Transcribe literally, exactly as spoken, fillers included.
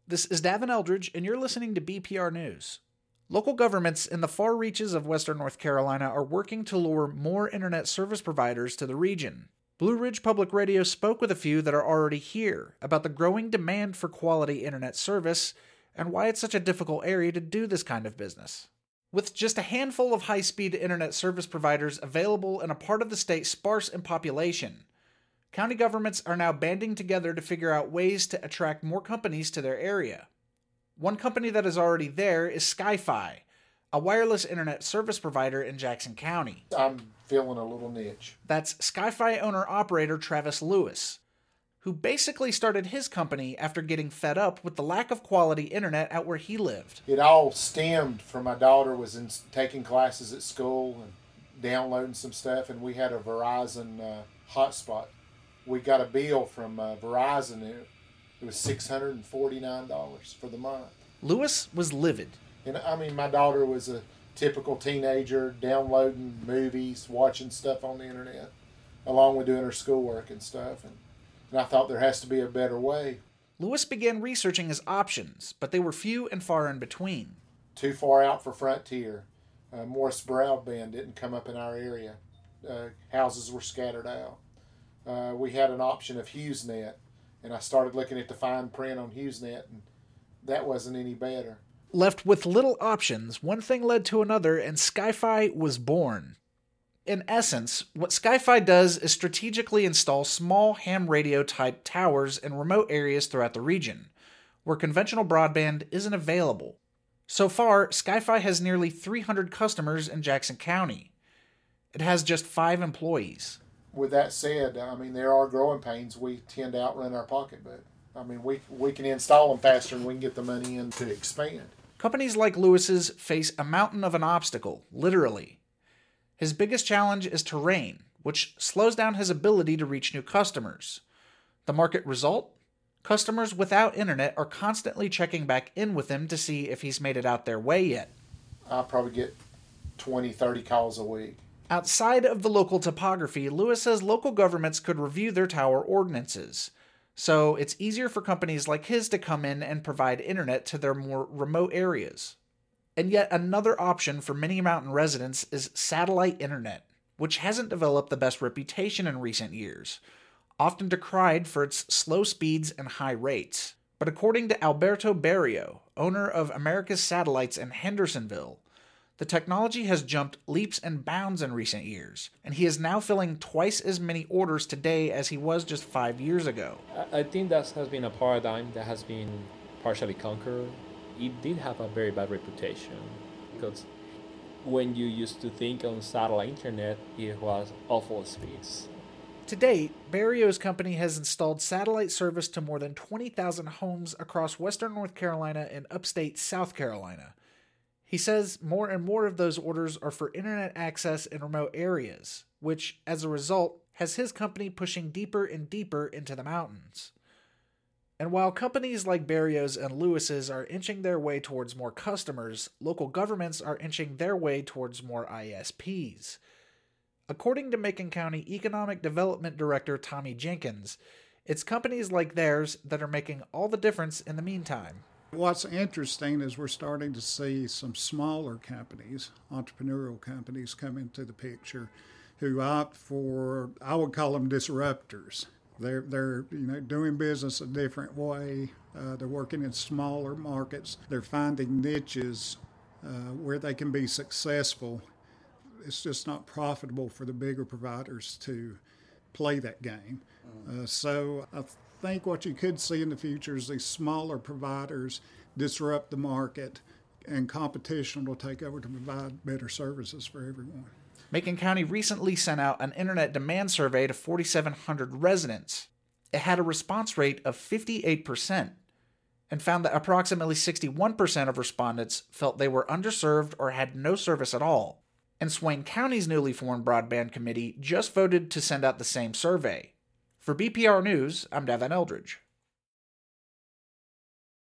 This is Davin Eldridge, and you're listening to B P R News. Local governments in the far reaches of western North Carolina are working to lure more internet service providers to the region. Blue Ridge Public Radio spoke with a few that are already here about the growing demand for quality internet service and why it's such a difficult area to do this kind of business. With just a handful of high-speed internet service providers available in a part of the state sparse in population, county governments are now banding together to figure out ways to attract more companies to their area. One company that is already there is SkyFi, a wireless internet service provider in Jackson County. I'm filling a little niche. That's SkyFi owner-operator Travis Lewis, who basically started his company after getting fed up with the lack of quality internet out where he lived. It all stemmed from my daughter was in, taking classes at school and downloading some stuff, and we had a Verizon uh, hotspot. We got a bill from uh, Verizon. It, it was six hundred forty-nine dollars for the month. Lewis was livid. And I mean, my daughter was a typical teenager, downloading movies, watching stuff on the internet, along with doing her schoolwork and stuff. And, and I thought there has to be a better way. Lewis began researching his options, but they were few and far in between. Too far out for Frontier. Uh, Morris Broadband didn't come up in our area. Uh, houses were scattered out. Uh, we had an option of HughesNet, and I started looking at the fine print on HughesNet, and that wasn't any better. Left with little options, one thing led to another, and SkyFi was born. In essence, what SkyFi does is strategically install small ham radio-type towers in remote areas throughout the region, where conventional broadband isn't available. So far, SkyFi has nearly three hundred customers in Jackson County. It has just five employees. With that said, I mean, there are growing pains. We tend to outrun our pocketbook. I mean, we we can install them faster and we can get the money in to expand. Companies like Lewis's face a mountain of an obstacle, literally. His biggest challenge is terrain, which slows down his ability to reach new customers. The market result? Customers without internet are constantly checking back in with him to see if he's made it out their way yet. I probably get twenty, thirty calls a week. Outside of the local topography, Lewis says local governments could review their tower ordinances, so it's easier for companies like his to come in and provide internet to their more remote areas. And yet another option for many mountain residents is satellite internet, which hasn't developed the best reputation in recent years, often decried for its slow speeds and high rates. But according to Alberto Barrio, owner of America's Satellites in Hendersonville, the technology has jumped leaps and bounds in recent years, and he is now filling twice as many orders today as he was just five years ago. I think that has been a paradigm that has been partially conquered. It did have a very bad reputation, because when you used to think on satellite internet, it was awful speeds. To date, Barrio's company has installed satellite service to more than twenty thousand homes across western North Carolina and upstate South Carolina. He says more and more of those orders are for internet access in remote areas, which, as a result, has his company pushing deeper and deeper into the mountains. And while companies like Barrio's and Lewis's are inching their way towards more customers, local governments are inching their way towards more I S Ps. According to Macon County Economic Development Director Tommy Jenkins, it's companies like theirs that are making all the difference in the meantime. What's interesting is we're starting to see some smaller companies, entrepreneurial companies, come into the picture who opt for, I would call them disruptors. They're, they're you know, doing business a different way. Uh, they're working in smaller markets. They're finding niches uh, where they can be successful. It's just not profitable for the bigger providers to play that game. Uh, so I think what you could see in the future is these smaller providers disrupt the market, and competition will take over to provide better services for everyone. Macon County recently sent out an internet demand survey to forty-seven hundred residents. It had a response rate of fifty-eight percent and found that approximately sixty-one percent of respondents felt they were underserved or had no service at all. And Swain County's newly formed broadband committee just voted to send out the same survey. For B P R News, I'm Davin Eldridge.